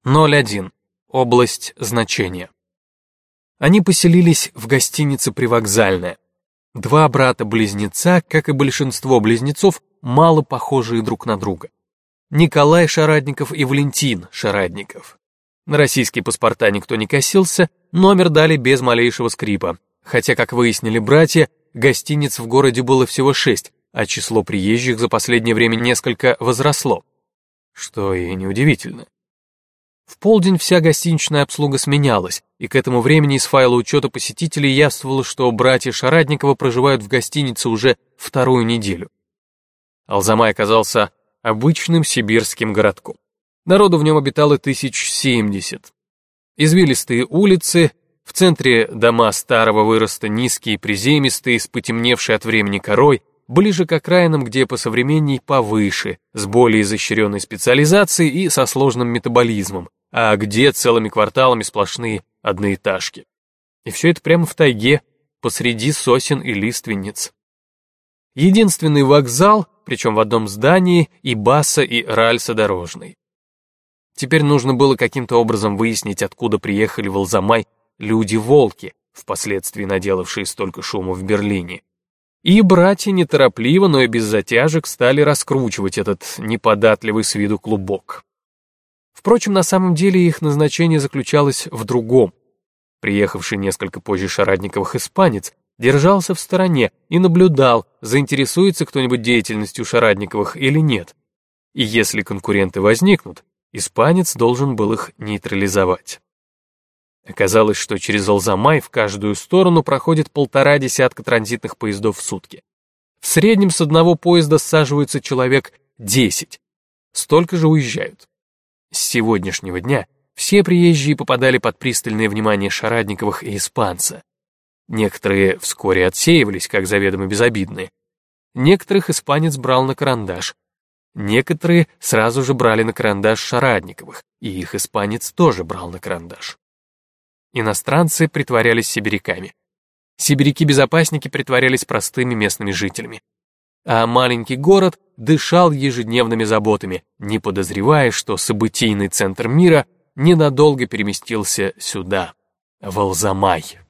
01. Область значения. Они поселились в гостинице «Привокзальная». Два брата-близнеца, как и большинство близнецов, мало похожие друг на друга. Николай Шарадников и Валентин Шарадников. На российские паспорта никто не косился, номер дали без малейшего скрипа. Хотя, как выяснили братья, гостиниц в городе было всего 6, а число приезжих за последнее время несколько возросло. Что и неудивительно. В полдень вся гостиничная обслуга сменялась, и к этому времени из файла учета посетителей явствовало, что братья Шарадниковы проживают в гостинице уже вторую неделю. Алзамай оказался обычным сибирским городком. Народу в нем обитало 1070. Извилистые улицы, в центре дома старого выроста низкие, приземистые, с потемневшей от времени корой, ближе к окраинам, где посовременней, повыше, с более изощренной специализацией и со сложным метаболизмом, а где целыми кварталами сплошные одноэтажки. И все это прямо в тайге, посреди сосен и лиственниц. Единственный вокзал, причем в одном здании, и баса, и рельсодорожный. Теперь нужно было каким-то образом выяснить, откуда приехали в Алзамай люди-волки, впоследствии наделавшие столько шума в Берлине. И братья неторопливо, но и без затяжек стали раскручивать этот неподатливый с виду клубок. Впрочем, на самом деле их назначение заключалось в другом. Приехавший несколько позже Шарадниковых испанец держался в стороне и наблюдал, заинтересуется кто-нибудь деятельностью Шарадниковых или нет. И если конкуренты возникнут, испанец должен был их нейтрализовать. Оказалось, что через Алзамай в каждую сторону проходит 1,5 десятка транзитных поездов в сутки. В среднем с одного поезда саживаются человек 10. Столько же уезжают. С сегодняшнего дня все приезжие попадали под пристальное внимание Шарадниковых и испанца. Некоторые вскоре отсеивались, как заведомо безобидные. Некоторых испанец брал на карандаш. Некоторые сразу же брали на карандаш Шарадниковых, и их испанец тоже брал на карандаш. Иностранцы притворялись сибиряками. Сибиряки-безопасники притворялись простыми местными жителями. А маленький город дышал ежедневными заботами, не подозревая, что событийный центр мира ненадолго переместился сюда, в Алзамай.